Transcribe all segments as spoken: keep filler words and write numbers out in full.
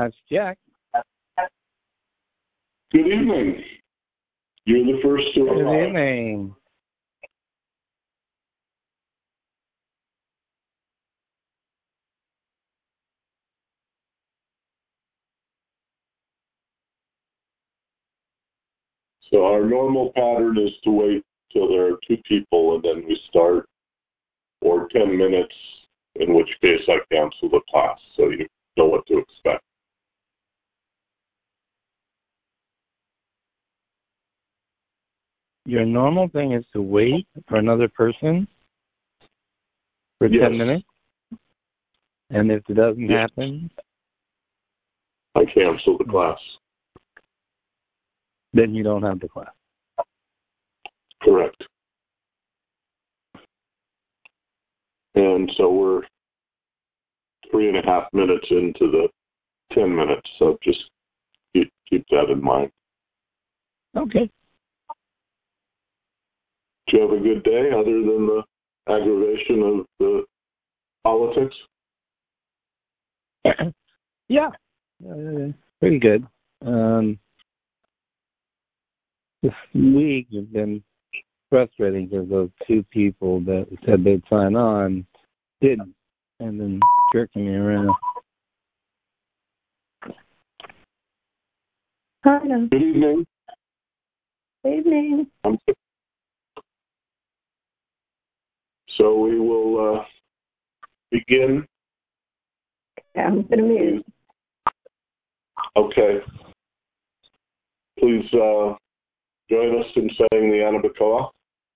it's Jack. Good evening. You're the first to arrive. Good evening. So our normal pattern is to wait till there are two people and then we start, or ten minutes, in which case I cancel the class so you know what to expect. Your normal thing is to wait for another person for Yes. ten minutes? And if it doesn't Yes. happen, I cancel the class. then you don't have the class. Correct. And so we're three and a half minutes into the ten minutes, so just keep, keep that in mind. Okay. Do you have a good day other than the aggravation of the politics? Yeah. Uh, pretty good. Um, this week has been frustrating because those two people that said they'd sign on didn't, and then jerking me around. Hi. Good evening. Good evening. Um, So we will uh, begin. Yeah, I'm going to mute. Okay. Please uh, join us in saying the Anabakoa.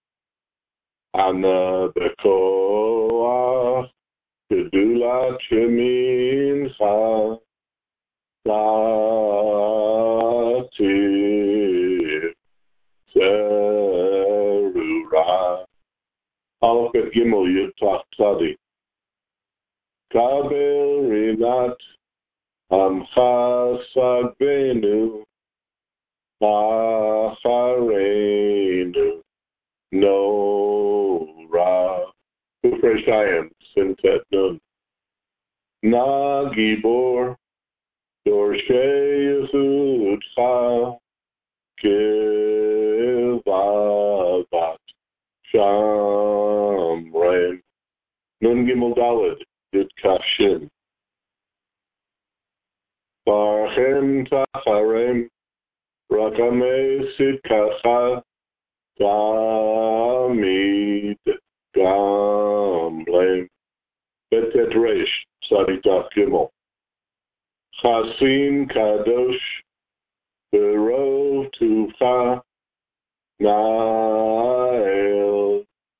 Anabakoa, Gedula Chemincha, Lati, Zerura. Aleph Bet Gimel Yud Taf Tzadi. Kabel Rinat Amcha Sagbenu Machareinu Nora Kufrei Shayim Sintet Nun Na Gibor Dorshei Yehudcha Kivavat Shamreim Nun Gimel Daled Yud Kaf Shin Barchem Tacharem Rakamei Sidkacha Gamid Gamblem Betet Reish Saditaf Gimel Chasim Kadosh Berov Tuvcha Nael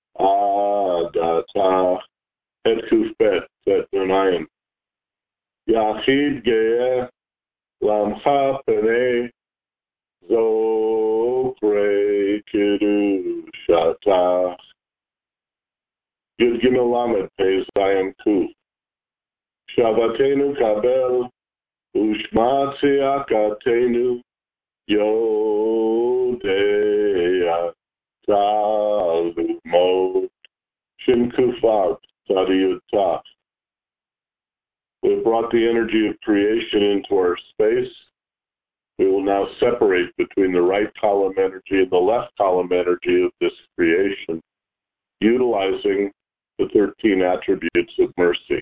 Adatach Et Kufbet Bet Nunayim Yachid Ge'eh Lamcha Penei Zokre Kedushatach Yud Gimel Lamed Pei Zayin Kuf Shavatenu Kabel Ushma Tziakatenu Yodea Talumot Shin Kufav Tzadiyut Taf. We've brought the energy of creation into our space. We will now separate between the right column energy and the left column energy of this creation, utilizing the thirteen attributes of mercy.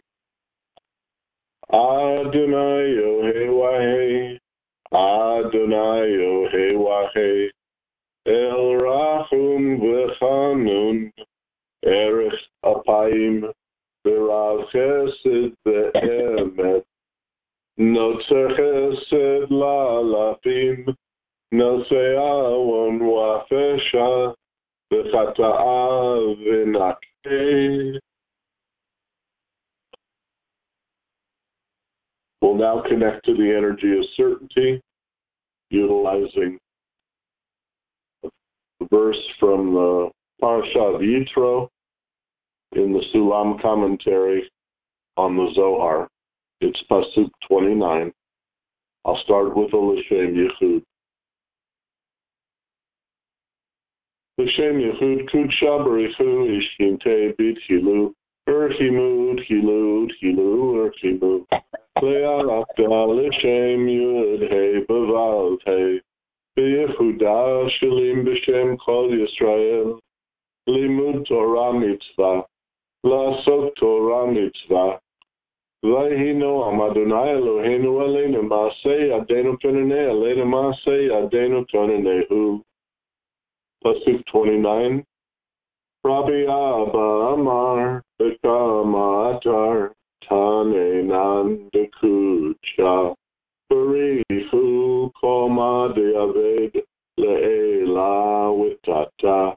Adonai Yohei Wahei, Adonai Yohei Wahei, El Rachum V'Chanun, Erech Apayim, V'Rav Chesed V'Emet, Notzer Chesed La'alafim, Nosei Awon Wafesha, V'Chata'a V'Nakeh. We'll now connect to the energy of certainty, utilizing a verse from the Parashat of Yitro in the Sulam commentary on the Zohar. It's Pasuk twenty-nine. I'll start with a L'Shem Yichud. L'Shem Yichud Kudsha B'Richu Ishkinte Bit Hilu Erchimu Hilu Hilu Erchimu Le'alakta l'shem yud hey b'vav hey. B'yehuda shalim b'shem kol Yisrael. Limud Torah mitzvah. La'asot Torah mitzvah. Vayhinu am Adonai Eloheinu aleinu ma'aseh yadenu tonenei aleinu ma'aseh yadenu tonenehu. Pasuk twenty-nine. Rabbi Abba Amar Bekama Atar Tanenan Dekucha Barifu Koma De'aved Le'ela Witata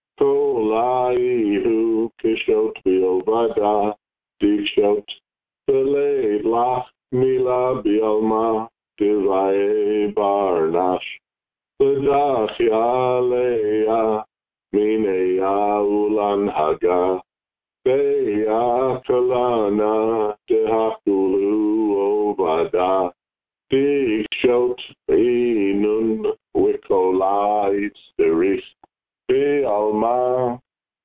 Kolaihu Kishot Biovada Dikshot Beleid Lach Mila Bialma Divae Barnash Ledach Yaleya Mineya Ulan Haga Beya Kalana Dehakulu Obada Dikshot Inun Wikola Itzderich Be'alma.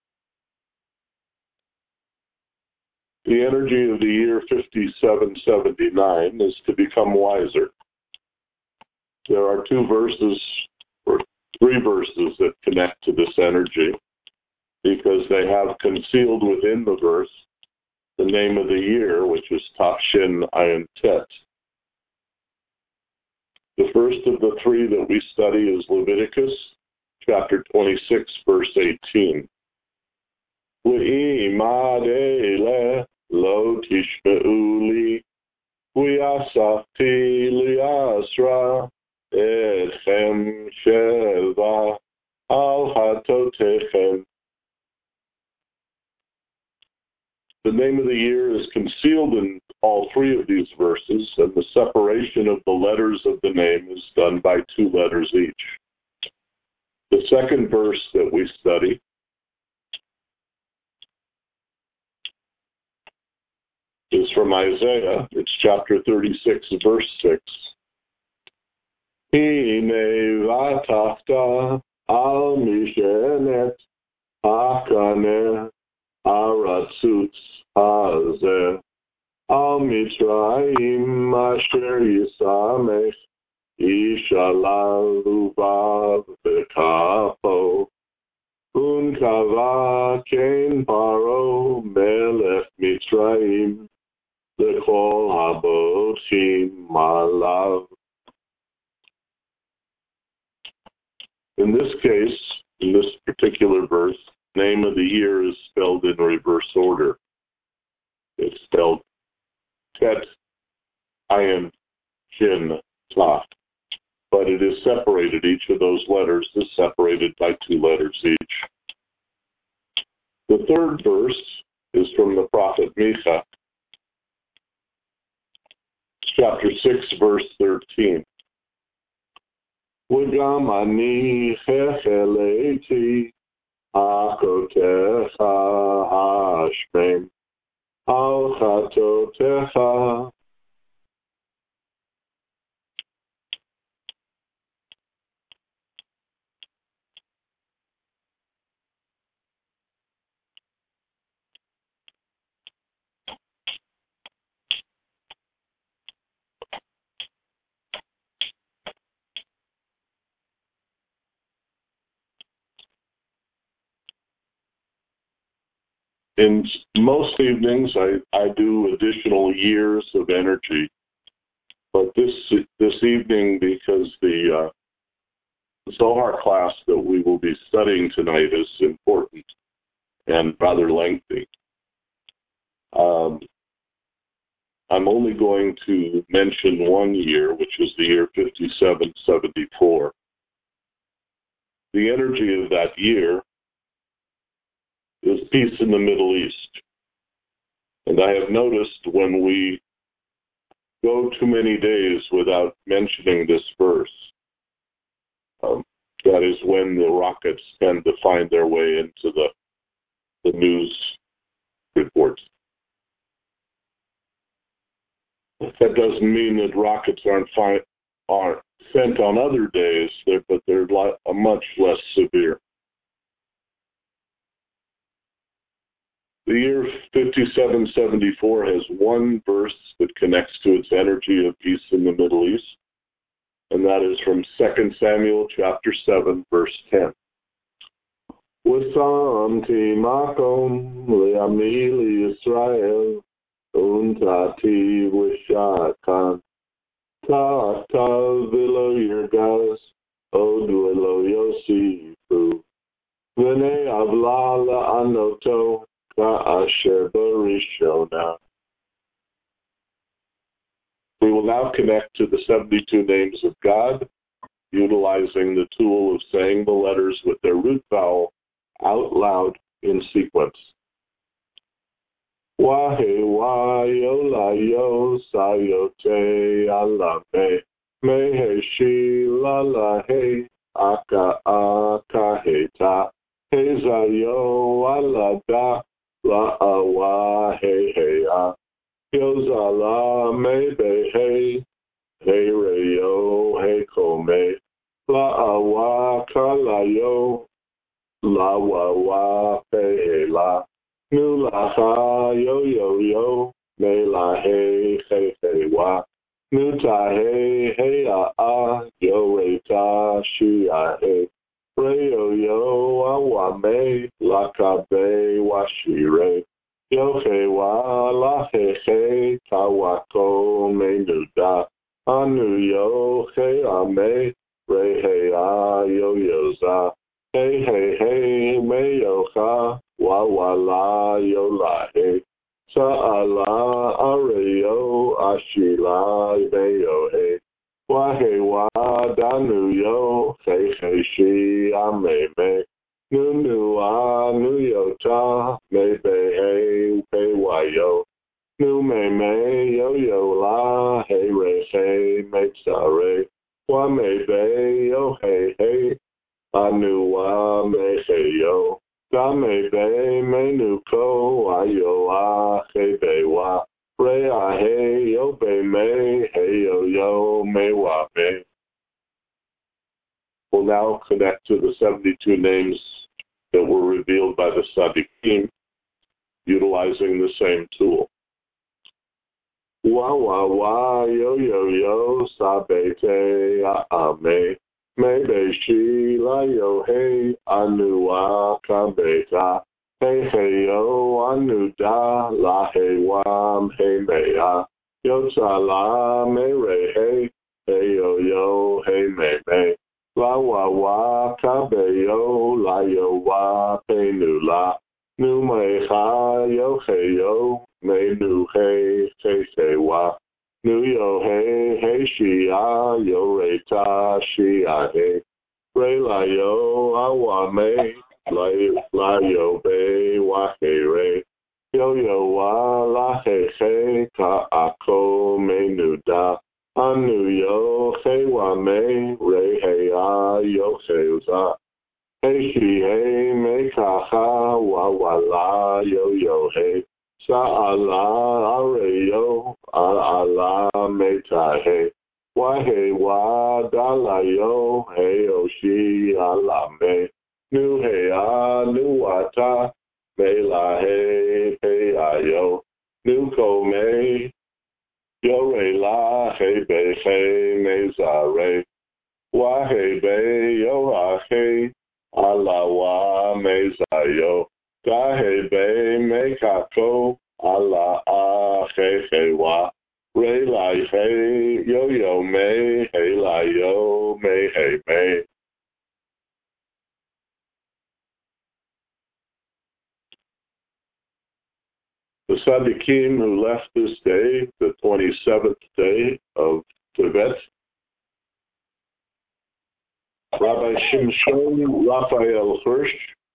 The energy of the year fifty-seven seventy-nine is to become wiser. There are two verses, or three verses, that connect to this energy because they have concealed within the verse the name of the year, which is Tafshin Ayin Tet. The first of the three that we study is Leviticus, chapter twenty-six, verse eighteen. Ve'imadele lo tishme'u li, v'yasafti li'asra etchem sheva al hatotechem. The name of the year is concealed in all three of these verses, and the separation of the letters of the name is done by two letters each. The second verse that we study is from Isaiah. It's chapter thirty-six, verse six. Hine vatafta al mishenet hakane aratzutz hazeh al mitzrayim asher yisamech Ishalal ubav bekapo unkava ken paro melech mitzrayim lekol habotim malav. In this case, in this particular verse, name of the year is spelled in reverse order. It's spelled Tet Ayin Shin Taf. But it is separated, each of those letters is separated by two letters each. The third verse is from the prophet Micha, chapter six, verse thirteen. V'gam ani checheleti akotecha hashmem al chatotecha. In most evenings, I, I do additional years of energy, but this this evening, because the uh, Zohar class that we will be studying tonight is important and rather lengthy, um, I'm only going to mention one year, which is the year fifty-seven seventy-four. The energy of that year is peace in the Middle East. And I have noticed when we go too many days without mentioning this verse, um, that is when the rockets tend to find their way into the, the news reports. That doesn't mean that rockets aren't, fi- aren't sent on other days, but they're li- much less severe. The year fifty-seven seventy-four has one verse that connects to its energy of peace in the Middle East, and that is from Second Samuel chapter seven, verse ten. Wasamti makom le'ami Yisrael untati wishakan ta'ata v'lo yirgaz odu elo yosifu v'nei avla la'anoto ka'asher barishona. We will now connect to the seventy-two names of God, utilizing the tool of saying the letters with their root vowel out loud in sequence. Wahe wa yo la yo sayote alame mehe shi la la he aka aka heta heza yo alada la awa he he a yoza la me be he he re yo he kome la awa kala yo la wa wa pe he la nu la ha yo yo yo me la he he he wa nu ta he he a a yo re ta shi a he re yo yo a wa me la ka be wa shi re yo he wa la he he ta wa ko me nu da anu yo he a me re he a yo yo za hey hey hey me yo ha wa wa la yo la he sa ala are yo ashi la me yo he wa he wa danu yo hey hey shi a me me nu nu a nu yo ta me be hey pe wa yo nu me me yo yo la hey re hey me sa re wa me be yo hey hey anu wa me he yo da me be me nu ko a yo a he be wa re a he yo be me he yo yo me wa be. We'll now connect to the seventy-two names that were revealed by the Tzaddikim, utilizing the same tool. Wa wa wa yo yo yo sabete a ame me shi la yo he anu wa kabeta he he yo anu da la he wa he me a yo sa la me re he he yo yo he me me la wa wa kabe yo la yo wa pe nu la nu me ha yo he yo me nu he he he wa nu yo he he shi a yo re ta shi a he re la yo a wa me la la yo be wa he re yo yo wa la he he ka a ko me nu da anu yo he wa me re he a yo he za he shi he me ka ha wa wa la yo yo he sa ala are yo a ala me ta he wa he wa da la yo he o shi ala me nu he a nu wa ta me la he pe a yo nu ko me yo re la he be he me za re wa he be yo a he ala wa me za yo ga he be me ka ko ala a he he wa re la he yo yo me he la yo me he me. The Tzaddikim who left this day, the twenty-seventh day of Tevet, Rabbi Shimshon Raphael Hirsch.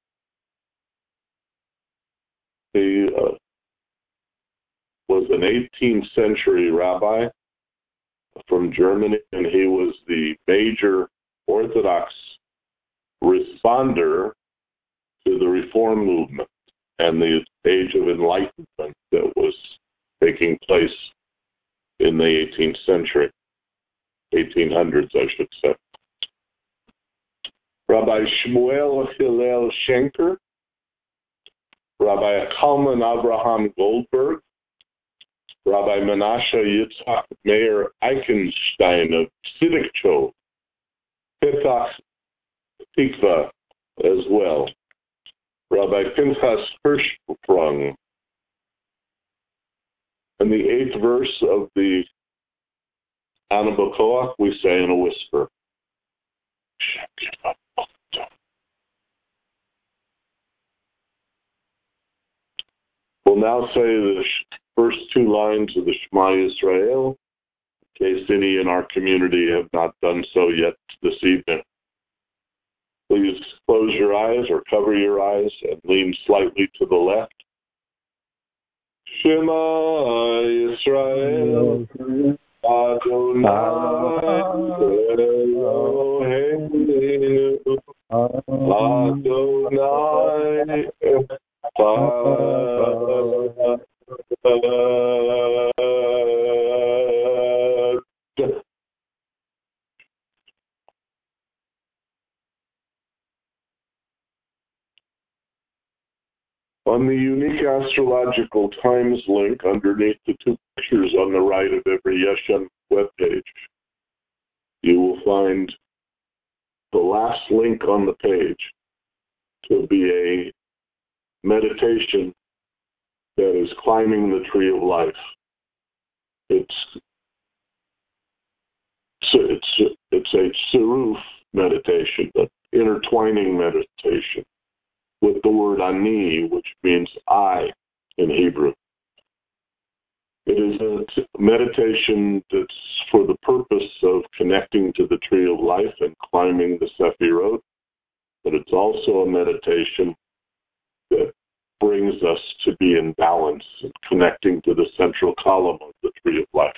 He uh, was an eighteenth century rabbi from Germany, and he was the major Orthodox responder to the Reform movement and the Age of Enlightenment that was taking place in the eighteenth century, eighteen hundreds, I should say. Rabbi Shmuel Hillel Schenker Rabbi Kalman Abraham Goldberg, Rabbi Menashe Yitzhak Meir Eichenstein of Tzidikcho, Petach Tikva as well, Rabbi Pinchas Hirschsprung. And the eighth verse of the Ana B'Koach we say in a whisper. We'll now say the first two lines of the Shema Yisrael, in case any in our community have not done so yet this evening. Please close your eyes or cover your eyes and lean slightly to the left. Shema Yisrael, Adonai Eloheinu, Adonai Echad. On the unique astrological times link underneath the two pictures on the right of every Yeshem webpage, you will find the last link on the page to be a meditation that is climbing the tree of life. It's it's it's a tziruf meditation, an intertwining meditation with the word ani, which means I in Hebrew. It is a meditation that's for the purpose of connecting to the tree of life and climbing the Sefirot, but it's also a meditation that brings us to be in balance and connecting to the central column of the tree of life.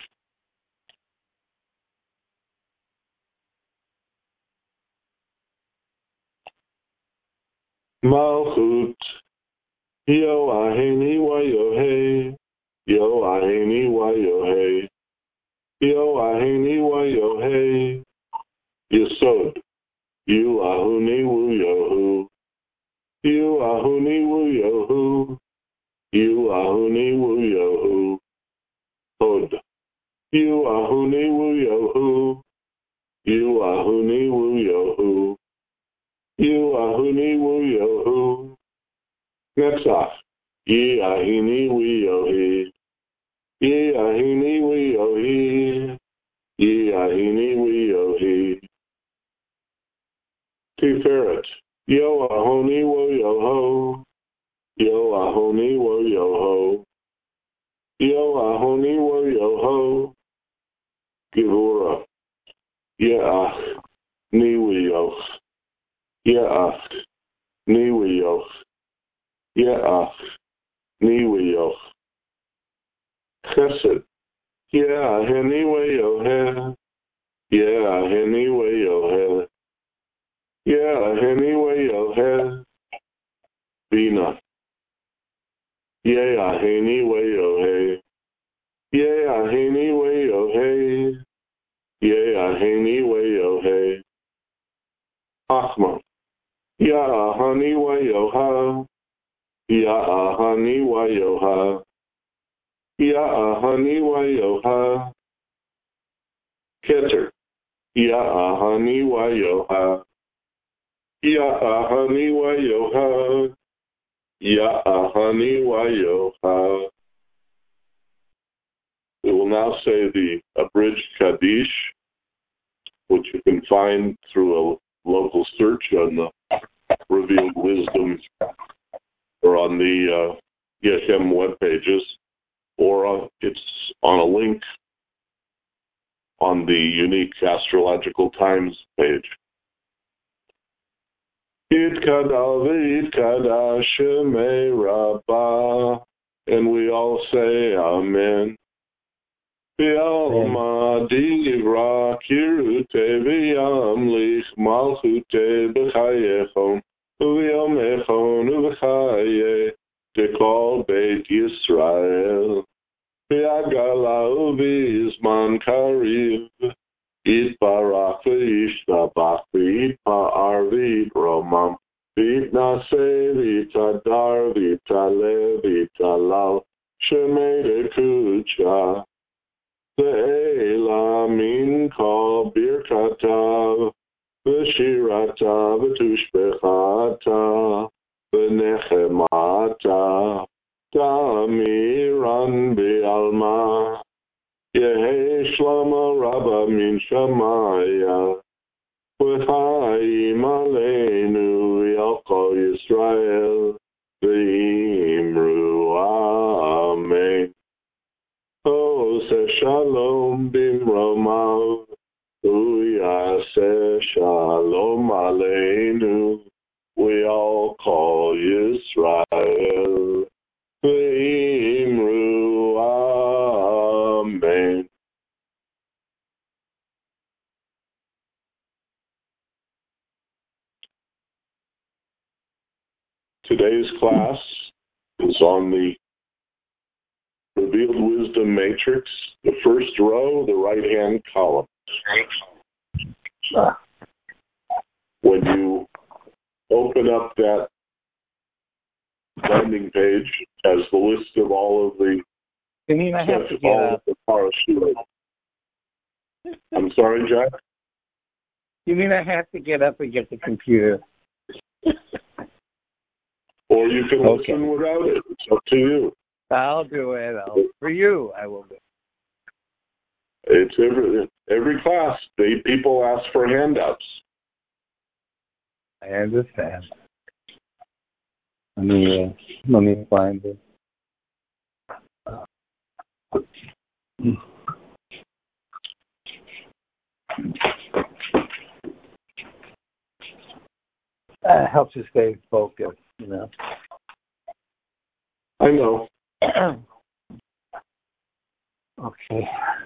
Malchut, Yo Aheni Wa Yohei, Yo Aheni Wa Yohei, Yo Aheni Wa Yohei, Yesod, Yu Ahuni Wu Yohu, Yu Ahuni Wu Yohu, Yu Ahuni Wu Yohu, Hod, Yu Ahuni Wu Yohu, Yu Ahuni Wu Yohu, Yu Ahuni Wu Yohu, Netzach, Ye Ahini Wu Yohi, Ye Ahini Wu Yohi, Ye Ahini Wu Yohi, Tiferet, Yo Ahoni Wo Yoho, Yo Ahoni Wo Yoho, Yo Ahoni Wo Yoho, Gevura, Yeach, Niwi Yoch, Yeach, Niwi Yoch, Yeach, Niwi Yoch, Chesed, Yeach, Niwi Yohe, Yeach, Niwi Yohe, Yeach, Niwi Yohe, Bina, Yeach, Niwi Yohe, Yeach, Niwi Yohe, Yeach, Niwi Yohe, Achma, Ya'ahani wa yoha, Ya'ahani wa yoha, Ya'ahani wa yoha, Keter, Ya'ahani wa yoha, Ya'ahani wa yoha, Ya'ahani wa yoha. We will now say the abridged Kaddish, which you can find through a local search on the Revealed Wisdom or on the uh, Yeshem web pages, or uh, it's on a link on the unique astrological times page. Yitkadal v'yitkadash shemei Rabbah, and we all say Amen. V'alma divra kirute v'yamlich malchute b'chayechom v'yomechon v'chaye dekol beit Yisrael v'yagala v'izman kariv yitbarach v'yishtabach v'yitpa'ar v'yitromam V'yitnaseh, v'yitadar, v'yitaleh, v'yitalal, shemei dekucha. Le'ela min kol birkatav, v'shirata, v'tushbechata, v'nechemata, damiran b'alma. Yehi shlama rabba min shamaya, v'chaim aleinu yalko Yisrael, v'imru amen. Ose shalom bimromav, uyase shalom aleinu, we all call Yisrael, v'imru amen. Today's class is on the Revealed Wisdom Matrix, the first row, the right-hand column. When you open up that landing page, as the list of all of the You mean I have to get all up? of the parashut. I'm sorry, Jack? You mean I have to get up and get the computer? Or you can Okay. listen without it. It's up to you. I'll do it. I'll, for you, I will do it. It's every every class. They people ask for handouts. I understand. Let me, uh, let me find it. Uh, helps you stay focused, you know. I know. Okay.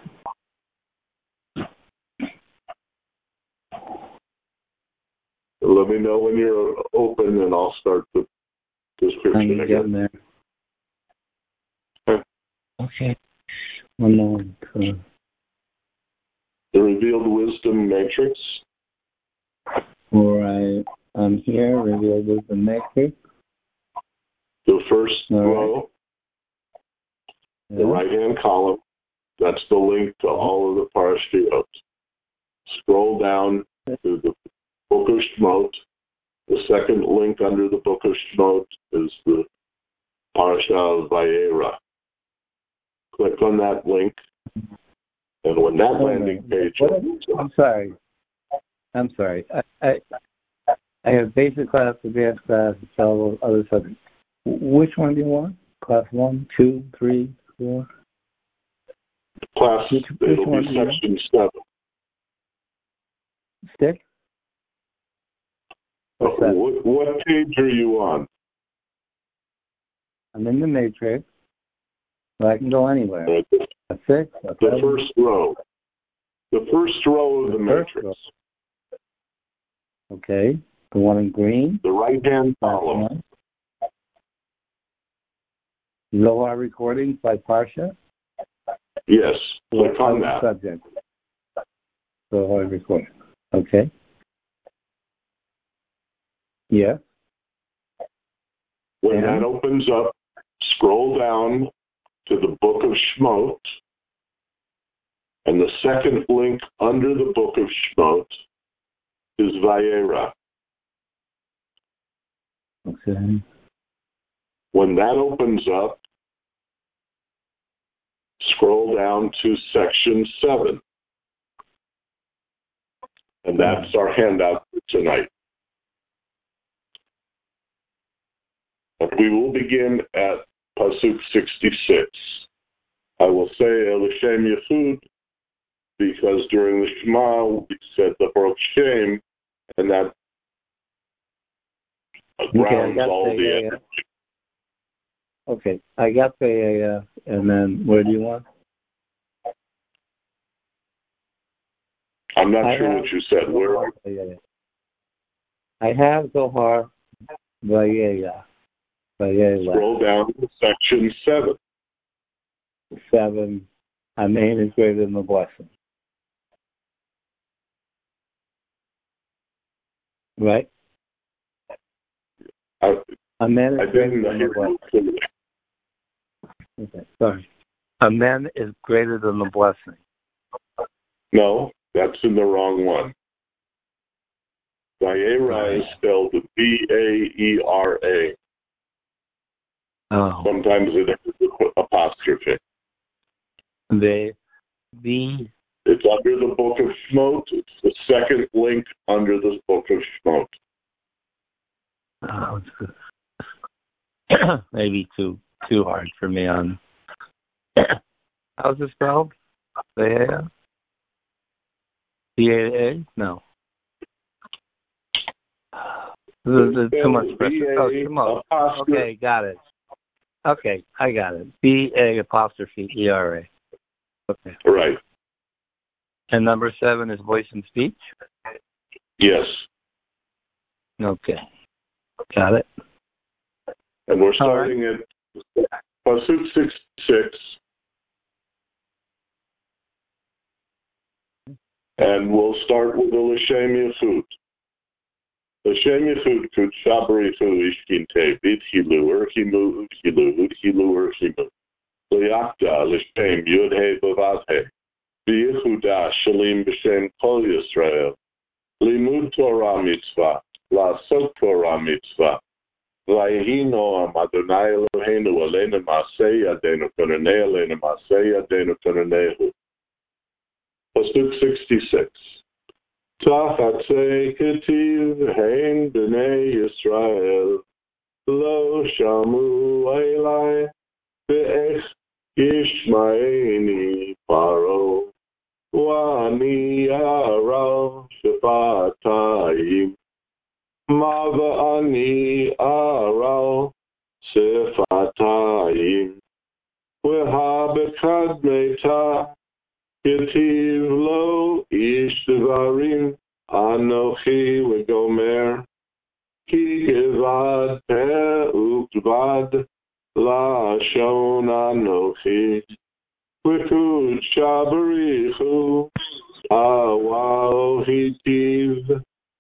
Let me know when you're open, and I'll start the description I'm again. getting there. Okay. Okay. One moment. Uh, The Revealed Wisdom Matrix. all right. I'm here. Revealed with the matrix. The first All right. row, Yeah. the right-hand column. That's the link to all of the parashiyot. Scroll down to the Book of Shemot. The second link under the Book of Shemot is the Parashah of Vayera. Click on that link, and when that landing page What- opens up, I'm sorry. I'm sorry. I, I I have basic class, advanced class, and several other subjects. Which one do you want? Class one, two, three, four? class, Which- which it'll one be do you section seven. Stick? What's that? What, what page are you on? I'm in the matrix. So I can go anywhere. Uh, the A six, a the seven. first row. The first row of the, The first matrix. row. Okay. The one in green. The right-hand Class column. one. Zohar recordings by Parsha. Yes. Click What on other that. subject? Zohar recording. Okay. Yeah. When And? that opens up, scroll down to the Book of Shemot, and the second link under the Book of Shemot is Vayera. Okay. When that opens up, scroll down to section seven. And that's our handout for tonight. And we will begin at Pasuk sixty-six. I will say Elishem Yehud, because during the Shema we said the Baruch Shem, and that grounds Okay, I got all the, the uh, okay, I got the, uh, and then where do you want? I'm not I sure have what you said. Where are Zohar, I have Zohar Vayera. Vayera. Scroll down to section seven. Seven. A name is greater than the blessing. Right? I, A man is I greater didn't than the hear blessing. you. Okay, sorry. A man is greater than the blessing. No, that's in the wrong one. Vayera is spelled B A E R A. Oh. Sometimes it has an apostrophe. The, the, It's under the book of Shemot. It's the second link under the book of Shemot. oh, maybe too too hard for me on. How's it spelled? Vayera? B A A? No. There's too much pressure. Oh, Shemot. Okay, got it. Okay, I got it. B A apostrophe E R A. Okay. Right. And number seven is voice and speech? Yes. Okay. Got it. And we're starting right. at Pasuk sixty-six. And we'll start with the L'Shem Yechud. L'Shem Yechud Kud Shabari Hu Ishkinte Bit Hilu Urchimu Hilu Hilu Urchimu L'Yakda L'Shem Yud He Bavad He B'Yehuda Shalim B'Shem Kol Yisrael Limud Torah Mitzvah La'asok Torah Mitzvah V'yehi Noam Adonai Eloheinu Aleinu Ma'aseh Yadeinu Konanei Aleinu Ma'aseh Yadeinu Konanehu. Pasuk sixty-six. Tachatze ketiv hein b'nei Yisrael lo shamu elai ve'ech yishmaeni paro wa'ani ara shefatayim ma va'ani ara shefatayim ve'ha bekadmeta Ketiv lo ish devarim anochi v'gomer ki gevad peh ukvad la'ashon anochi v'kud shabarichu awal hitiv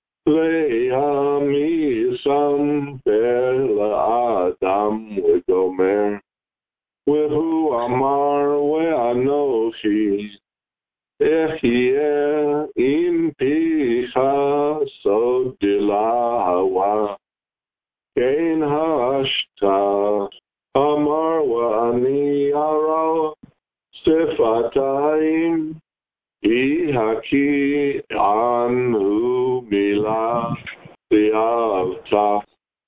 le'amisam peh la'adam v'gomer v'hu amar ve'anochi Echiyeh im picha sod dilawa kein hashta amar wa'ani ara sefatayim ihaki anu mila diavta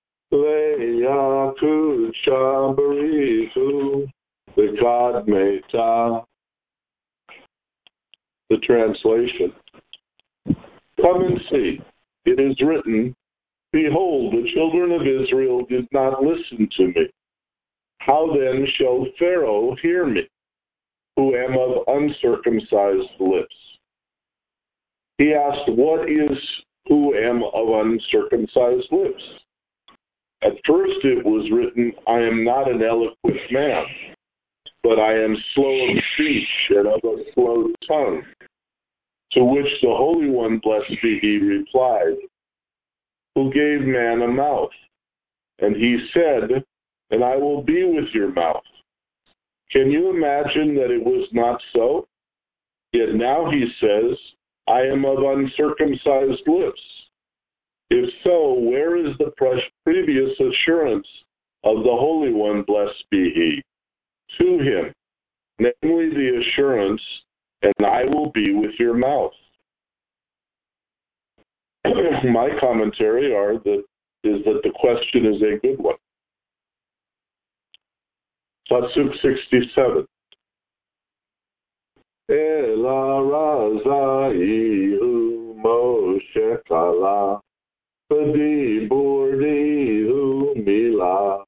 leyakud shabaritu v'kad meta. The translation. Come and see. It is written, behold, the children of Israel did not listen to me. How then shall Pharaoh hear me, who am of uncircumcised lips? He asked, what is who am of uncircumcised lips? At first it was written, I am not an eloquent man, but I am slow of speech and of a slow tongue. To which the Holy One, blessed be He, replied, who gave man a mouth? And he said, and I will be with your mouth. Can you imagine that it was not so? Yet now he says, I am of uncircumcised lips. If so, where is the previous assurance of the Holy One, blessed be He, to him, namely the assurance, and I will be with your mouth? My commentary are that is that the question is a good one. Pasuk sixty-seven. Ela razaihu Moshe kala B'diburihu mila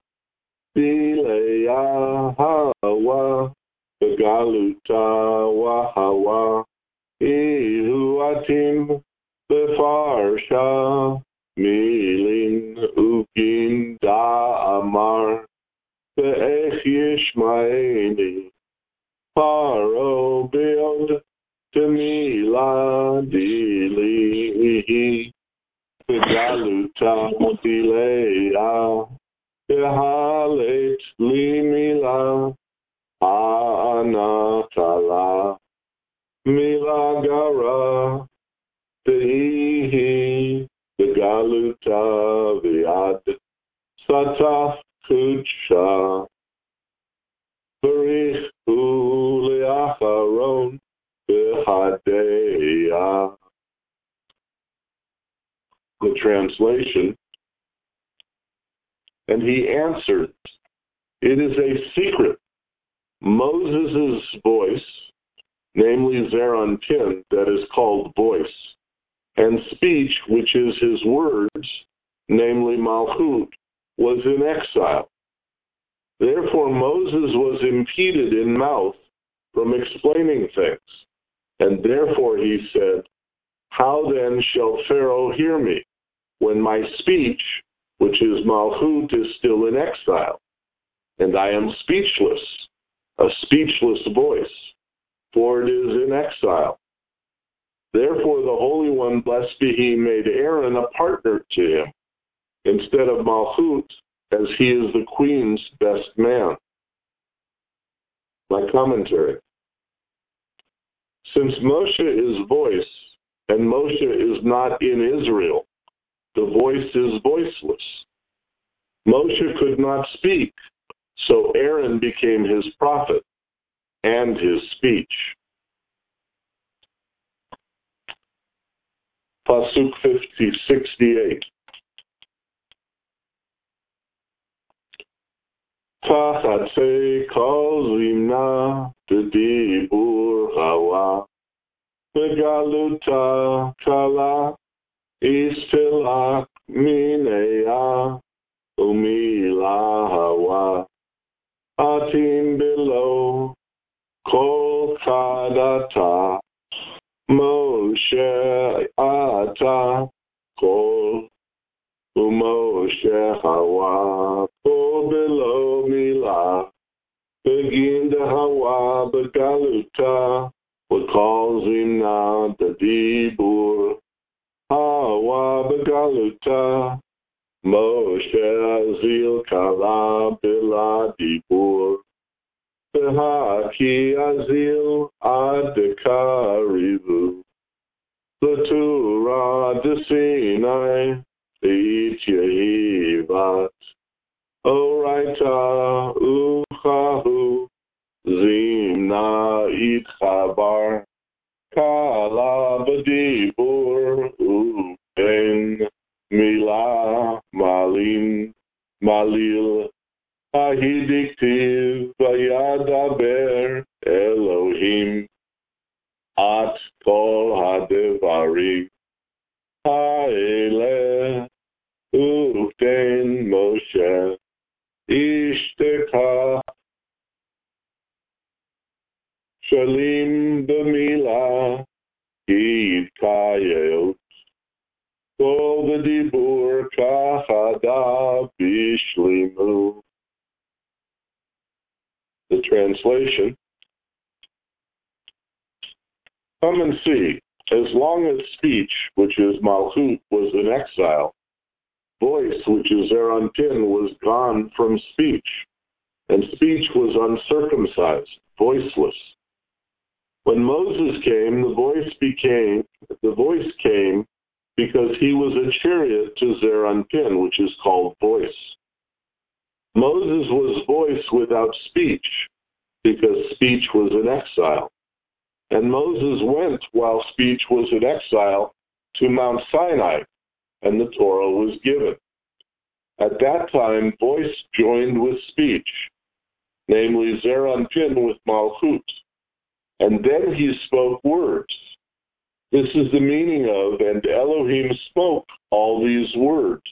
Bileya hawa B'galuta wahawa Ihu atim B'farsha milin ugin da'amar Be'ech yishmaeni Paro biod Demila dilihi Begaluta Dilea, Behalet Limila, Anakala, Milagara, Dehi, Begaluta Viad, Sataf Kucha, Berich Uleacharon, Behadeya. The translation, and he answered, it is a secret. Moses' voice, namely Zeranpin, that is called voice, and speech, which is his words, namely Malchut, was in exile. Therefore Moses was impeded in mouth from explaining things, and therefore he said, how then shall Pharaoh hear me, when my speech, which is Malchut, is still in exile, and I am speechless, a speechless voice, for it is in exile. Therefore the Holy One, blessed be He, made Aaron a partner to him, instead of Malchut, as he is the queen's best man. My commentary. Since Moshe is voice, and Moshe is not in Israel, the voice is voiceless. Moshe could not speak, so Aaron became his prophet and his speech. Pasuk fifty, sixty-eight. Tachatse kol zimna dedibur hawa begaluta kala istilak minea umila hawa atim below kol kadata Moshe ata kol umoshe hawa kol below mila begin the hawa begaluta calls him now the dibur hawa begaluta Moshe azil kala bila dibur behaki azil adekarivu Latura de Sinai it yehivat Oraita uchahu Zimna itchabar Kala b'dibur uben Mila malin malil Ahidiktiv vayadaber Elohim At kol hadevarim Ha'eleh Uften Moshe Ishteka Shalim b'mila Yitkayot Kol v'dibur kachada bishlimu. The translation. Come and see, as long as speech, which is Malchut, was in exile, voice, which is Zeranpin, was gone from speech, and speech was uncircumcised, voiceless. When Moses came, the voice became, the voice came because he was a chariot to Zeranpin, which is called voice. Moses was voice without speech, because speech was in exile. And Moses went while speech was in exile to Mount Sinai, and the Torah was given. At that time, voice joined with speech, namely Zeranpin with Malchut, and then he spoke words. This is the meaning of, and Elohim spoke all these words.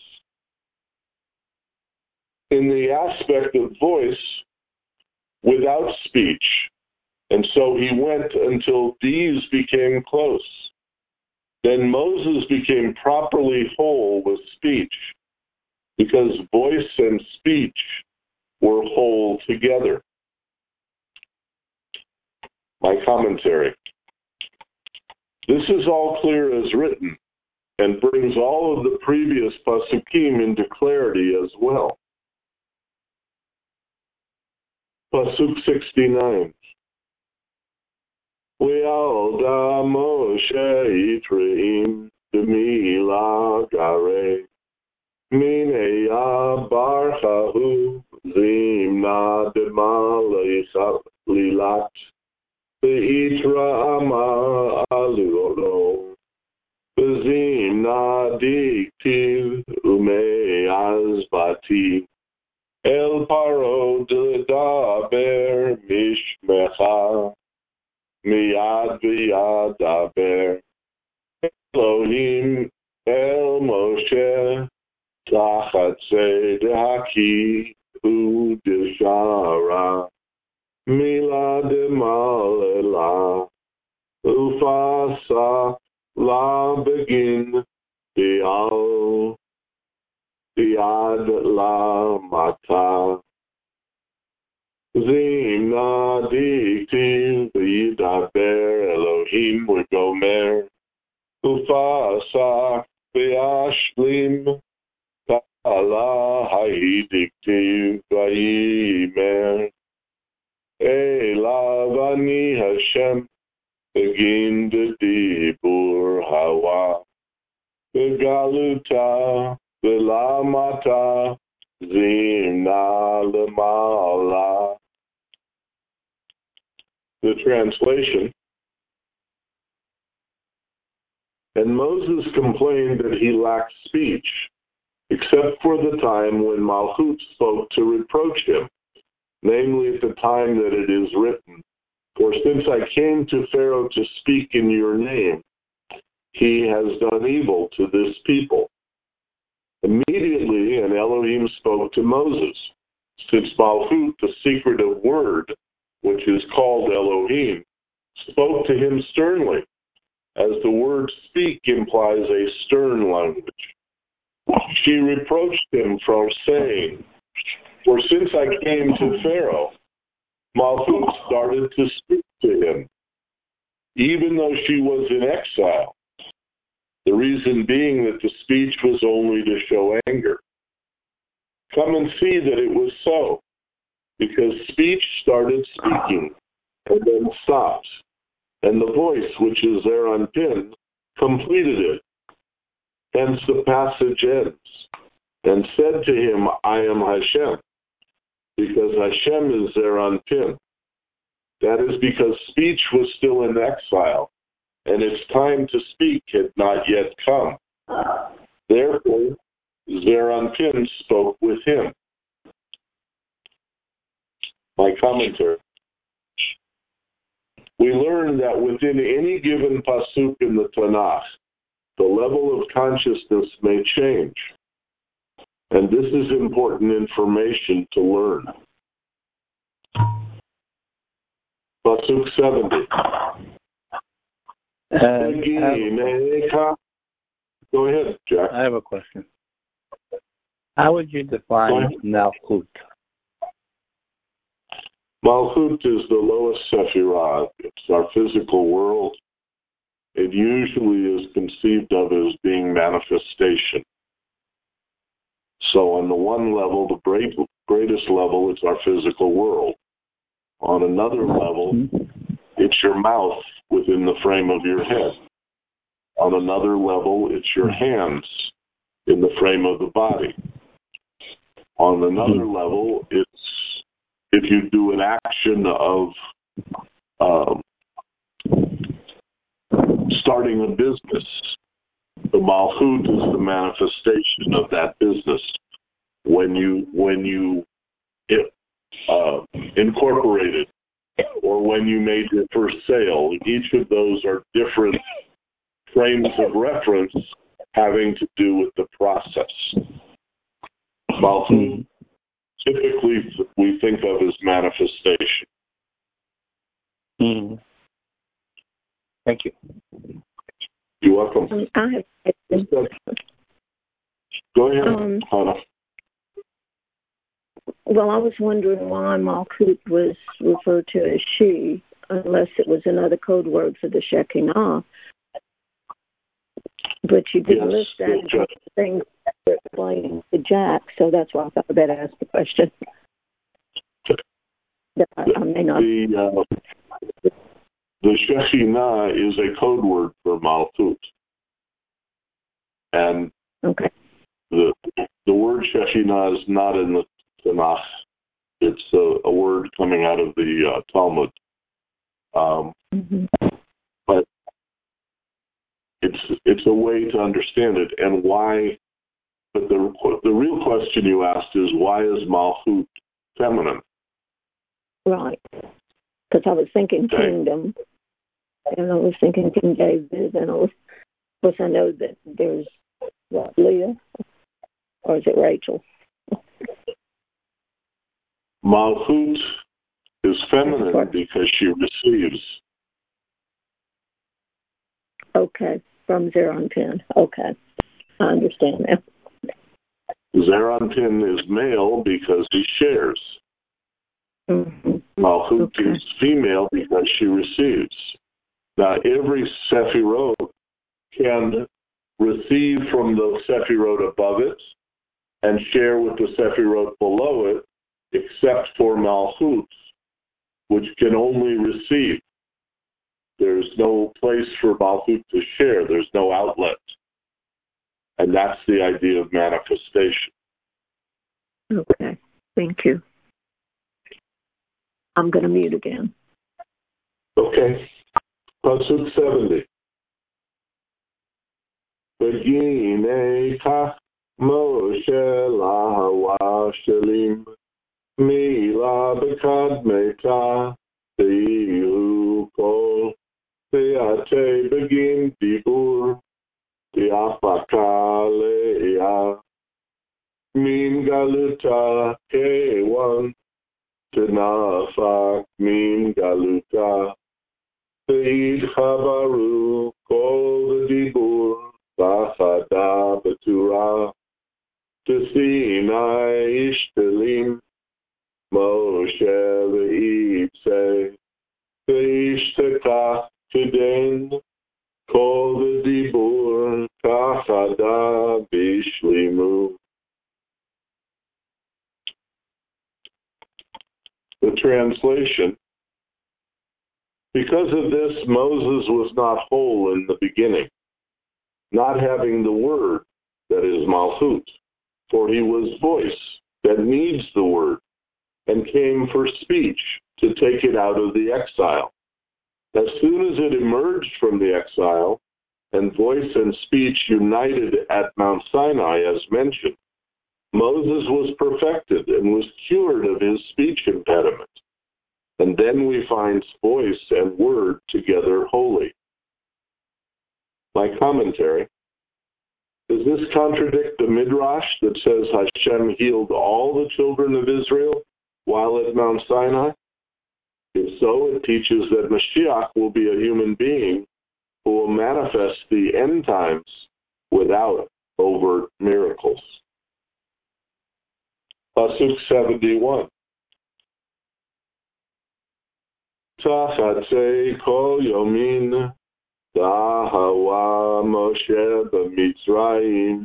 In the aspect of voice, without speech, and so he went until these became close. Then Moses became properly whole with speech, because voice and speech were whole together. My commentary. This is all clear as written, and brings all of the previous Pasukim into clarity as well. Pasuk sixty-nine. Ve'alda Moshe Yitreim Demila Gare Minei Barchahu Zimna Demala Lilat Ve'itra Ama Aluolo Ve'zimna Diktiv Ume Azbati El Paro Dedaber Mishmecha Miyad V'yad Daber Elohim El Moshe Tachat Tzedaki U Deshara Mila Demalela Ufasa La Begin Dial Diad La Mata Zimna Diktiv V'yidaber Elohim V'gomer Ufasa V'yashlim Ta'ala Ha'idiktiv V'yimer Elav Ani Hashem Begin Dibur Hawa Begaluta Belamata Zimna Lemala. The translation. And Moses complained that he lacked speech, except for the time when Malchut spoke to reproach him, namely at the time that it is written, for since I came to Pharaoh to speak in your name, he has done evil to this people. Immediately, an Elohim spoke to Moses, since Malchut, the secretive word, which is called Elohim, spoke to him sternly, as the word speak implies a stern language. She reproached him for saying, for since I came to Pharaoh, Malchut started to speak to him, even though she was in exile. The reason being that the speech was only to show anger. Come and see that it was so, because speech started speaking and then stopped, and the voice, which is there on pin, completed it. Hence the passage ends, and said to him, I am Hashem, because Hashem is there on pin. That is because speech was still in exile, and its time to speak had not yet come. Therefore, Zeranpin spoke with him. My commentary. We learn that within any given pasuk in the Tanakh, the level of consciousness may change. And this is important information to learn. Pasuk seventy. Uh, Go ahead, Jack. I have a question. How would you define Malchut? Malchut is the lowest Sephirah. It's our physical world. It usually is conceived of as being manifestation. So on the one level, the great, greatest level, it's our physical world. On another level, it's your mouth within the frame of your head. On another level, it's your hands in the frame of the body. On another level, it's if you do an action of um, starting a business. The Malchut is the manifestation of that business. When you when you uh, incorporated, or when you made your first sale, each of those are different frames of reference having to do with the process. Malchut, typically we think of as manifestation. Mm. Thank you. You're welcome. Um, I have a question. Go ahead, Um, Hannah. Well, I was wondering why Malchut was referred to as she, unless it was another code word for the Shekinah. But you didn't Yes, list that as yes. things that were explaining to Jack, so that's why I thought I better ask the question. That I, I may not. The, uh, the Shekhinah is a code word for Malchut. And Okay. the the word Shekhinah is not in the Tanakh. It's a, a word coming out of the uh, Talmud. Um, Mm-hmm. but it's it's a way to understand it, and why. But the the real question you asked is, why is Malchut feminine? Right. Because I was thinking Okay. kingdom, and I was thinking King David, and I was, of course, I know that there's what, Leah, or is it Rachel? Malchut is feminine because she receives. Okay, from Zeranpin. Okay, I understand now. Zeranpin is male because he shares. Mm-hmm. Malchut Okay. is female because she receives. Now, every Sephirot can receive from the Sephirot above it and share with the Sephirot below it, except for Malchut, which can only receive. There's no place for Malchut to share. There's no outlet. And that's the idea of manifestation. Okay, thank you. I'm going to mute again. Okay. Pasuk seventy. Begine kach Moshe lahawa shelim mila bekadmeta te'ilu kol te'ate begin dibur te'afaka le'ah min galuta kewan tenafak min galuta te'id chabaru kol dibur Bachada Batura Tesinai Ishtalim Moshe Ve'ipse Ve'ishtakach Tiden Kol V'dibur Kachada Bishlimu. The translation: because of this, Moses was not whole in the beginning, not having the word, that is Malchut, for he was voice that needs the word, and came for speech to take it out of the exile. As soon as it emerged from the exile, and voice and speech united at Mount Sinai as mentioned, Moses was perfected and was cured of his speech impediment. And then we find voice and word together holy. My commentary: does this contradict the Midrash that says Hashem healed all the children of Israel while at Mount Sinai? If so, it teaches that Mashiach will be a human being who will manifest the end times without overt miracles. Pasuk seventy-one. Tachatze kol yomin Dahawa Moshe b'Mitzrayim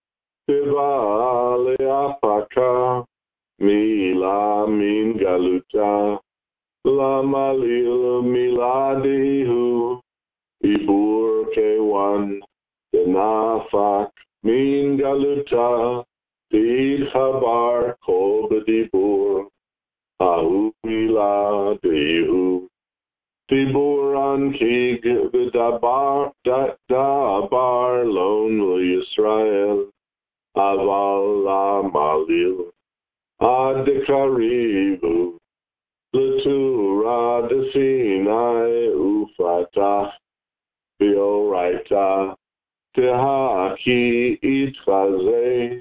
Tiva le'apaka Mila min galuta Lama lil miladihu Ibur kewan Denafak min galuta Tid chabar kol b'dibur Ahu miladihu Tiburan kig v'dabar dabar lonely Israel aval la malil ad karibu l'tura de Sinai ufatach v'oraita tehaki itchaze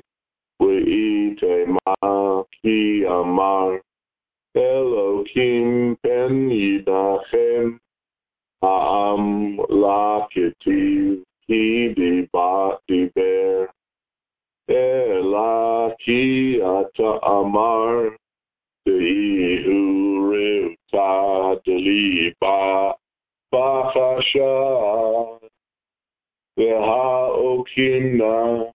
v'itema ki amar Elokim pen yidachem ha'am laketiv ki diba diber ela ki ata amar de'ihu revta deliba bachasha. V'ha'okimna.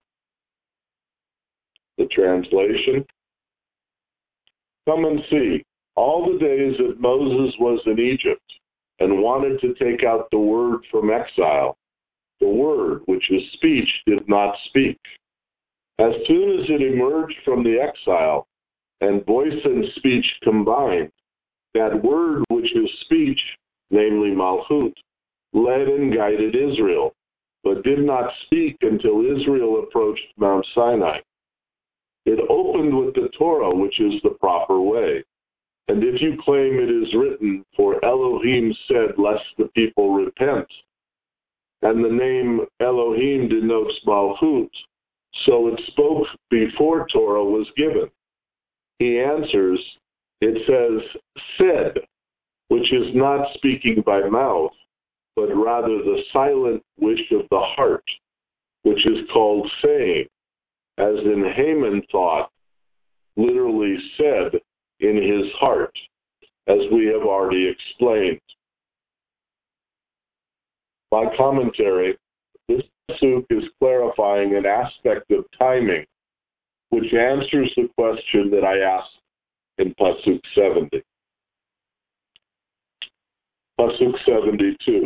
The translation. Come and see. All the days that Moses was in Egypt and wanted to take out the word from exile, the word, which is speech, did not speak. As soon as it emerged from the exile and voice and speech combined, that word, which is speech, namely Malchut, led and guided Israel, but did not speak until Israel approached Mount Sinai. It opened with the Torah, which is the proper way. And if you claim it is written, for Elohim said, lest the people repent, and the name Elohim denotes Malchut, so it spoke before Torah was given. He answers, it says, said, which is not speaking by mouth, but rather the silent wish of the heart, which is called saying, as in Haman thought, literally said in his heart, as we have already explained. By commentary, this pasuk is clarifying an aspect of timing, which answers the question that I asked in pasuk seventy. Pasuk seventy-two.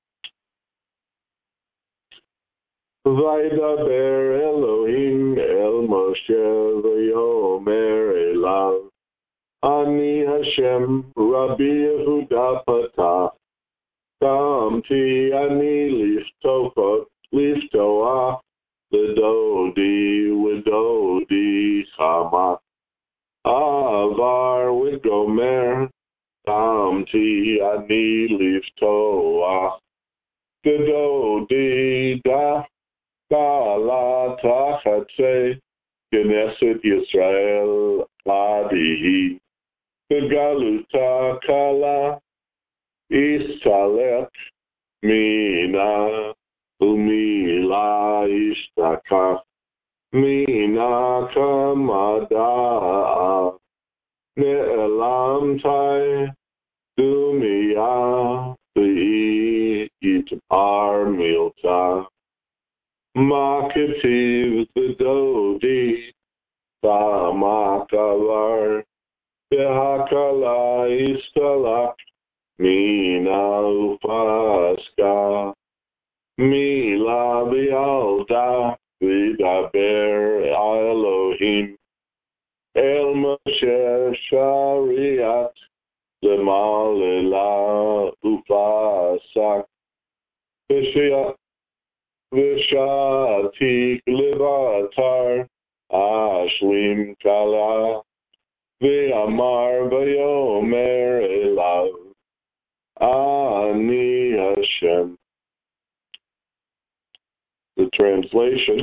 Vaydaber Elohim el Moshe v'yomer elav Ani Hashem Rabbi Yehuda Patach Kamti Ani Liftokot Liftoach L'dodi V'dodi Chama Avar V'gomer Kamti Ani Liftoach L'dodi Da Kala Tachatze Knesset Yisrael Adihi Galuta Kala Istalek Mina Umila Ishtakach Mina Kamada Ne'elam Tai Dumia V'i Itmar Milta Makativ the Dodi Samakavar Behakala Istalak Mina Upaska Mila Bialda Vidaber Elohim El Moshe Shariat Lemalila Upasak Vishya Vishatik Livatar Ashlim Kala V'amar V'yomer Elav Ani Hashem. The translation.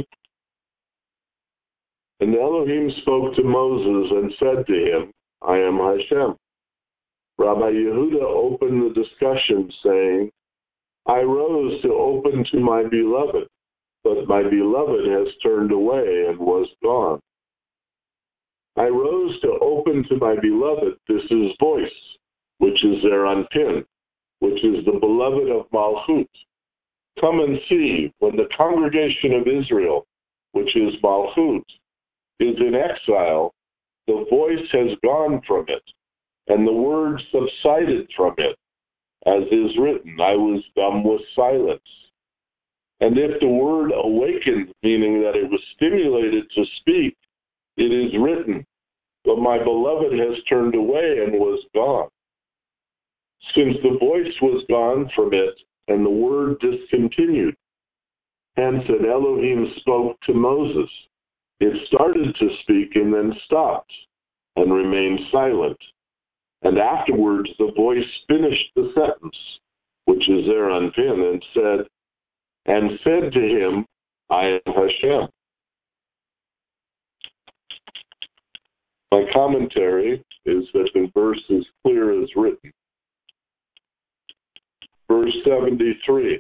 And Elohim spoke to Moses and said to him, I am Hashem. Rabbi Yehuda opened the discussion saying, I rose to open to my beloved, but my beloved has turned away and was gone. I rose to open to my beloved, this is voice, which is Zeranpin, which is the beloved of Malchut. Come and see, when the congregation of Israel, which is Malchut, is in exile, the voice has gone from it, and the word subsided from it. As is written, I was dumb with silence. And if the word awakened, meaning that it was stimulated to speak, it is written, but my beloved has turned away and was gone. Since the voice was gone from it, and the word discontinued, hence an Elohim spoke to Moses. It started to speak and then stopped, and remained silent. And afterwards the voice finished the sentence, which is there on pin, and said, and said to him, I am Hashem. My commentary is that the verse is clear as written. Verse seventy-three.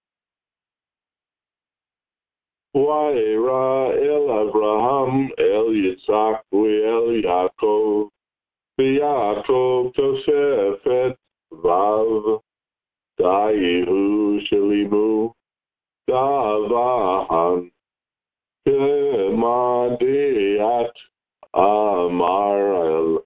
Vayera el Abraham el Yitzhak el Yaakov v'Yaakov tosefet vav da'ihu shelimu Davahan Kemadiat Amar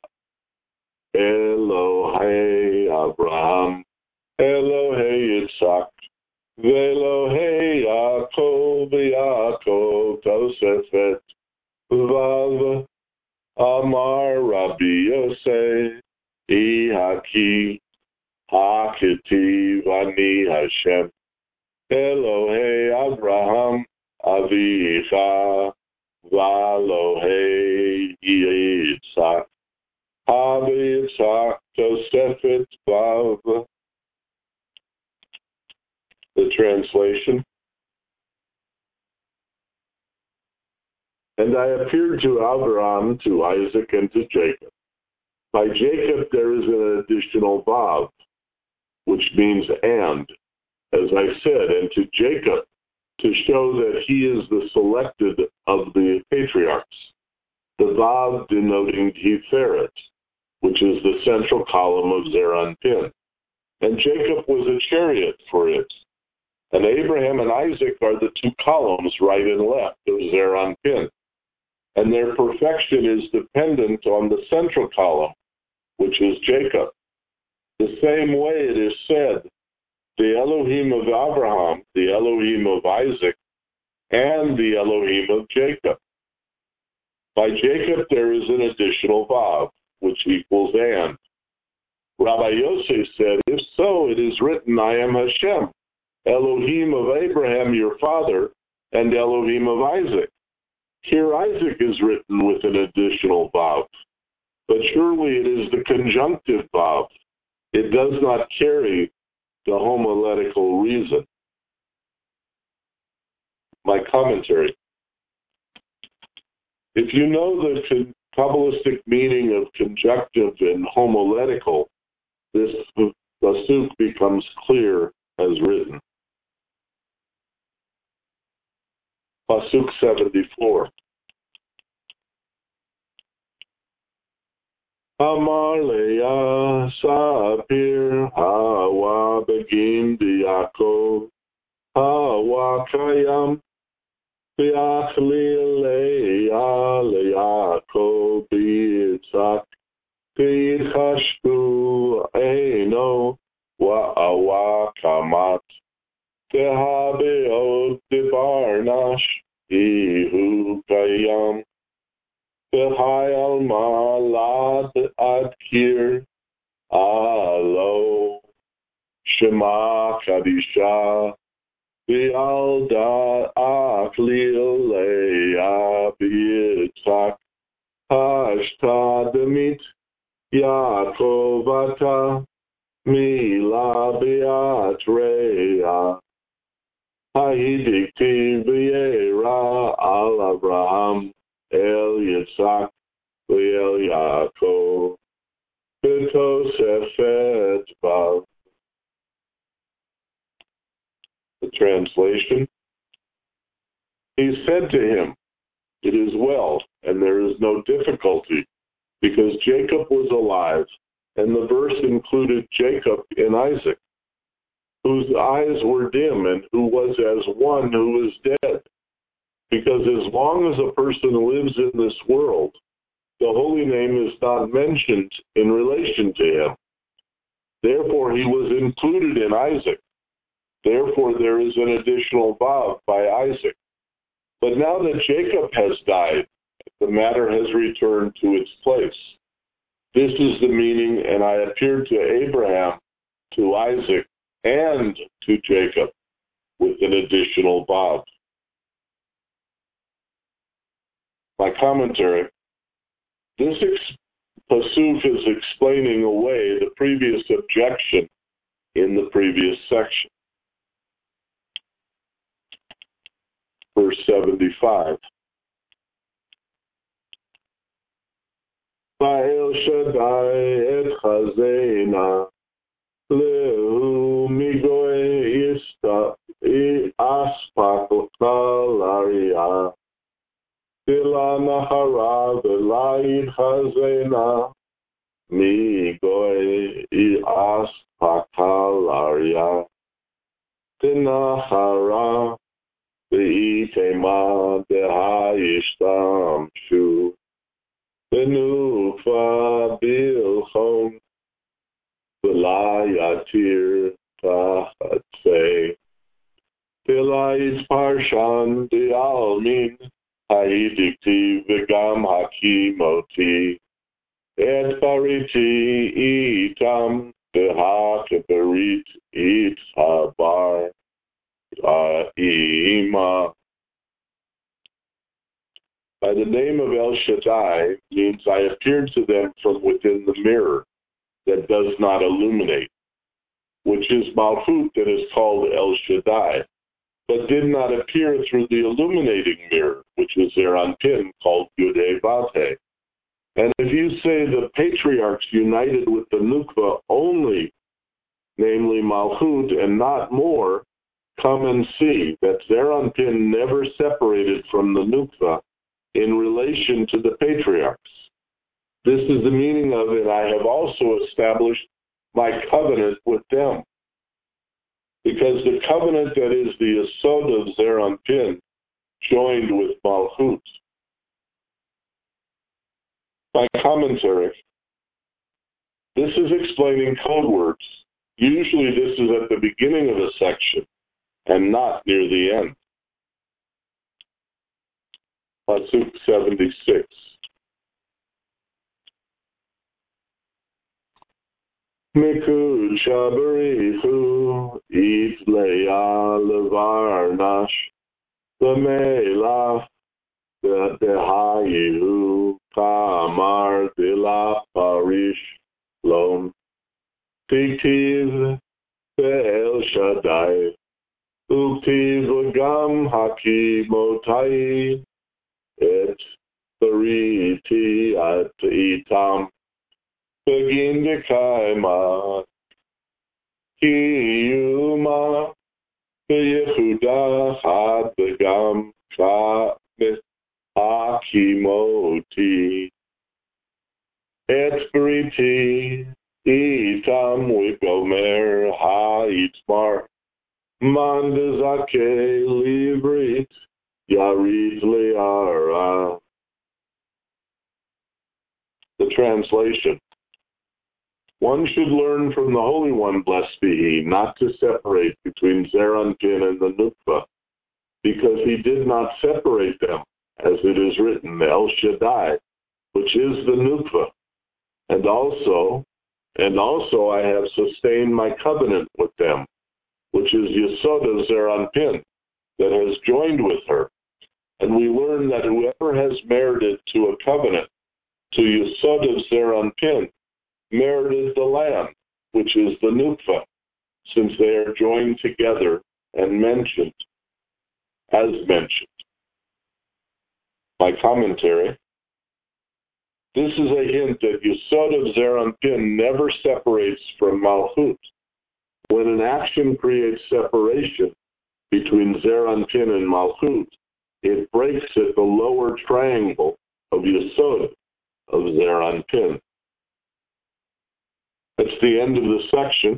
Elohei Abraham Elohei Yitzhak Velohei Yaakov Yaakov Tosefet Vav Amar Rabbi Yosef Ihaki Hakiti Vani Hashem Elohei Abraham Avicha Valohei Yitzhak Havitzhak Tosefet Vav. The translation. And I appeared to Abraham, to Isaac, and to Jacob. By Jacob there is an additional vav, which means and, as I said, and to Jacob, to show that he is the selected of the patriarchs. The vav denoting Tiferet, which is the central column of Zeranpin. And Jacob was a chariot for it. And Abraham and Isaac are the two columns, right and left, of Zeranpin. And their perfection is dependent on the central column, which is Jacob. The same way it is said, the Elohim of Abraham, the Elohim of Isaac, and the Elohim of Jacob. By Jacob there is an additional vav, which equals and. Rabbi Yosef said, if so, it is written, I am Hashem, Elohim of Abraham your father, and Elohim of Isaac. Here Isaac is written with an additional vav, but surely it is the conjunctive vav. It does not carry the homiletical reason. My commentary. If you know the Kabbalistic meaning of conjunctive and homiletical, this pasuk becomes clear as written. Pasuk seventy-four. Amar Leah Sapir Hawa Begim Diakov Hawa Kayam Biachli Leah Leakov Bitzak Bichashku Eino Wa'awa Kamat Tehabeot Debarnash Ihu Kayam Behayal Malad Adkir Alo Shema Kadisha Bialda Aklil Leah Bitzak Hashta Demit Yaakovata Mila Beatreya Ha'idikti V'yera Al Abraham El Yitzhak V'el Yaakov B'tosefet Vav. The translation. He said to him, it is well, and there is no difficulty, because Jacob was alive, and the verse included Jacob and Isaac, whose eyes were dim and who was as one who is dead. Because as long as a person lives in this world, the holy name is not mentioned in relation to him. Therefore, he was included in Isaac. Therefore, there is an additional vav by Isaac. But now that Jacob has died, the matter has returned to its place. This is the meaning, and I appeared to Abraham, to Isaac, and to Jacob with an additional vav. My commentary. This ex- pasuk is explaining away the previous objection in the previous section. Verse seventy-five. Ba'el Shaddai et chazena lehu migoe ista aspak laria Tila nahara v'la'id chazena migoe aspak laria Tinahara Ve'itema deha'ishtamshu Benukva bilchom V'layatir tachatzei V'layit parshan di'almin Ha'idikti v'gam hakimoti Et bariti itam V'ha'keberit it habar Ha'ima. By the name of El Shaddai means I appeared to them from within the mirror that does not illuminate, which is Malchut that is called El Shaddai, but did not appear through the illuminating mirror, which is Zeir Anpin, called Yud-Heh Vav-Heh. And if you say the patriarchs united with the Nukva only, namely Malchut, and not more, come and see that Zeir Anpin never separated from the Nukva in relation to the patriarchs. This is the meaning of it. I have also established my covenant with them. Because the covenant that is the Yesod of Zeir Anpin joined with Malchut. My commentary. This is explaining code words. Usually this is at the beginning of a section and not near the end. Pasuk seventy-six. Mikud shabarichu it leah levarnash lemelach dehayu kamar dela parish lom tiktiv be'el shaddai uktiv gam hakimotai et bariti at itam begin de kaima kiyuma beyehuda had begam ka hakimoti et bariti itam wigomer ha itmar mandazake livrit yarid leara. The translation. One should learn from the Holy One, blessed be He, not to separate between Zeir Anpin and the Nukva, because He did not separate them, as it is written, El Shaddai, which is the Nukva. And also, and also I have sustained my covenant with them, which is Yesod of Zeir Anpin, that has joined with her. And we learn that whoever has merited to a covenant, to Yesod of Zeir Anpin, merited the land, which is the Nukva, since they are joined together and mentioned, as mentioned. My commentary. This is a hint that Yesod of Zeir Anpin never separates from Malchut. When an action creates separation between Zeir Anpin and Malchut, it breaks at the lower triangle of Yesod of Zeir Anpin. That's the end of the section.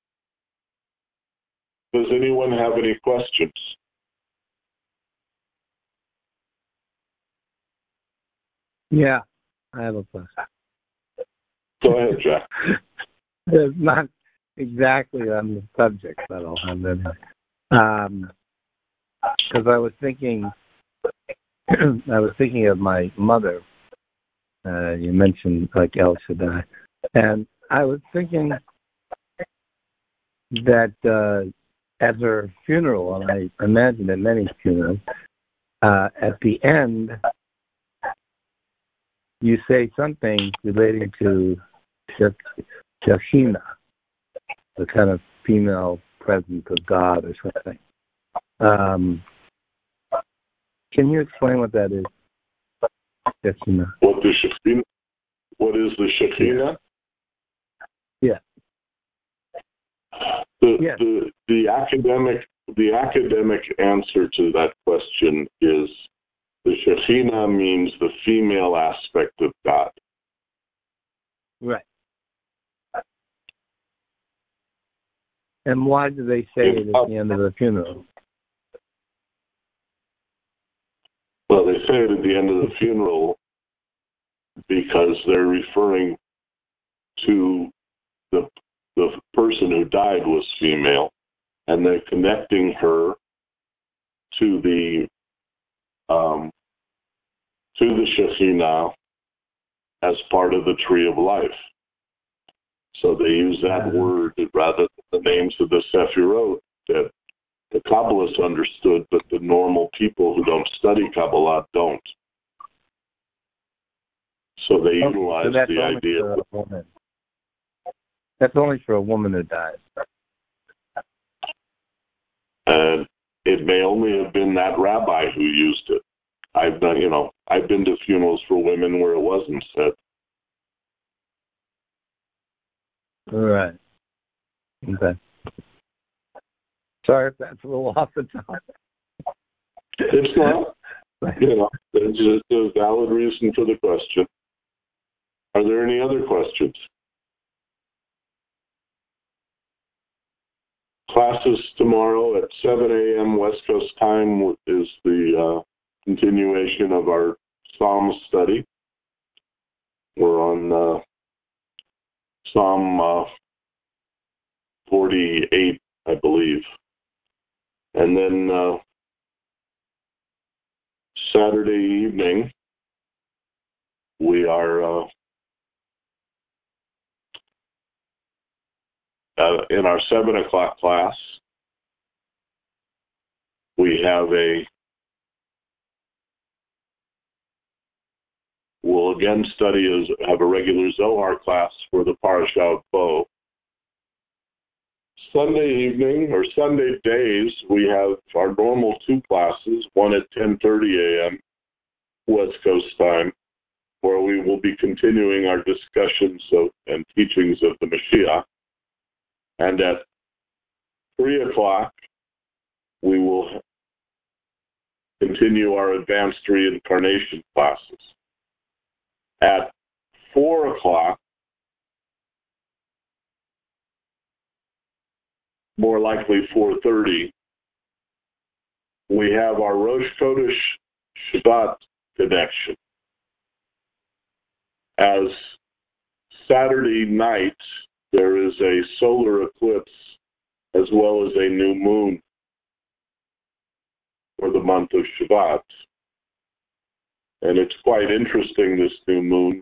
Does anyone have any questions? Yeah, I have a question. Go ahead, Jack. It's not exactly on the subject, but I'll have that. Um, because I was thinking, I was thinking of my mother. Uh, you mentioned like El Shaddai, and I was thinking that uh, at her funeral, and I imagine at many funerals, uh, at the end, you say something relating to Shekhinah, the kind of female presence of God or something. Um, can you explain what that is? Shekhinah. What the Shekhinah? What is the Shekhinah? Yeah. The, yeah. the the academic the academic answer to that question is the Shekhinah means the female aspect of God. Right. And why do they say it at the end of the funeral? say it at the end of the funeral because they're referring to the the person who died was female, and they're connecting her to the um, to the Shekhinah as part of the tree of life. So they use that Mm-hmm. word rather than the names of the Sephirot that the Kabbalists understood, but the normal people who don't study Kabbalah don't. So they Okay, utilize so that's the only idea. for a woman. That's only for a woman who dies. And it may only have been that rabbi who used it. I've done, you know, I've been to funerals for women where it wasn't said. Right. Okay. Sorry if that's a little off the top. It's not, you know, it's just a valid reason for the question. Are there any other questions? Classes tomorrow at seven a.m. West Coast time is the uh, continuation of our Psalm study. We're on uh, Psalm uh, forty-eight, I believe. And then uh, Saturday evening, we are uh, uh, in our seven o'clock class. We have a, we'll again study, as have a regular Zohar class for the Parashat Bo. Sunday evening or Sunday days, we have our normal two classes, one at ten thirty a.m. West Coast time, where we will be continuing our discussions of, and teachings of the Mashiach. And at three o'clock, we will continue our advanced reincarnation classes. At four o'clock, more likely four thirty, we have our Rosh Chodesh Shabbat connection. As Saturday night, there is a solar eclipse as well as a new moon for the month of Shabbat. And it's quite interesting, this new moon,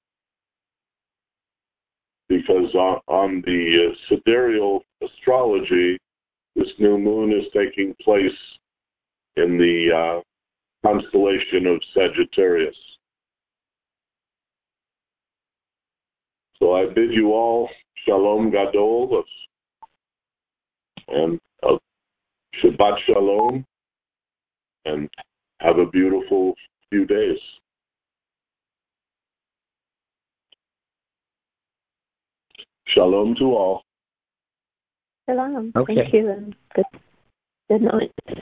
because on, on the uh, sidereal astrology, this new moon is taking place in the uh, constellation of Sagittarius. So I bid you all Shalom Gadol and uh, Shabbat Shalom, and have a beautiful few days. Shalom to all. Shalom. Okay. Thank you, and good, good night.